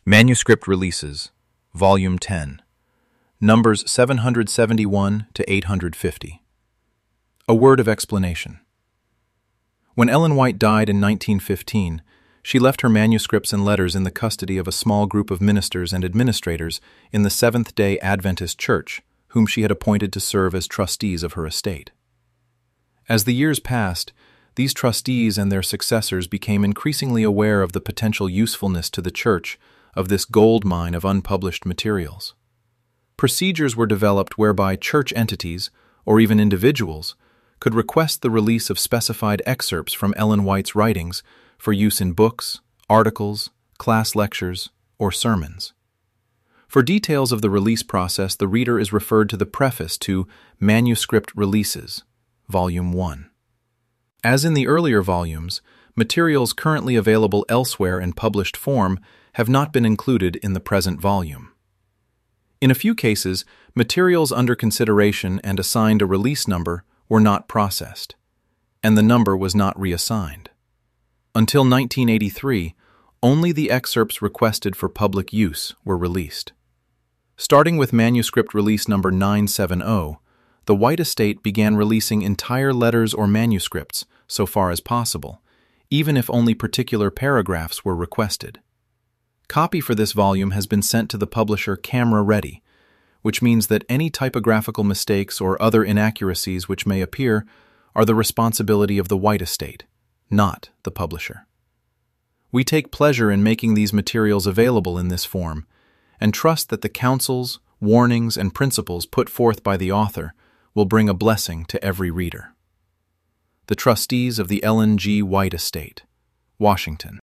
Manuscript Releases, Volume 10, Numbers 771 to 850. A word of explanation. When Ellen White died in 1915, she left her manuscripts and letters in the custody of a small group of ministers and administrators in the Seventh-day Adventist Church, whom she had appointed to serve as trustees of her estate. As the years passed, these trustees and their successors became increasingly aware of the potential usefulness to the Church of this gold mine of unpublished materials. Procedures were developed whereby church entities, or even individuals, could request the release of specified excerpts from Ellen White's writings for use in books, articles, class lectures, or sermons. For details of the release process, the reader is referred to the preface to Manuscript Releases, Volume 1. As in the earlier volumes, materials currently available elsewhere in published form have not been included in the present volume. In a few cases, materials under consideration and assigned a release number were not processed, and the number was not reassigned. Until 1983, only the excerpts requested for public use were released. Starting with manuscript release number 970, the White estate began releasing entire letters or manuscripts so far as possible, even if only particular paragraphs were requested. Copy for this volume has been sent to the publisher camera ready, which means that any typographical mistakes or other inaccuracies which may appear are the responsibility of the White estate, not the publisher. We take pleasure in making these materials available in this form, and trust that the counsels, warnings, and principles put forth by the author will bring a blessing to every reader. The Trustees of the Ellen G. White Estate, Washington.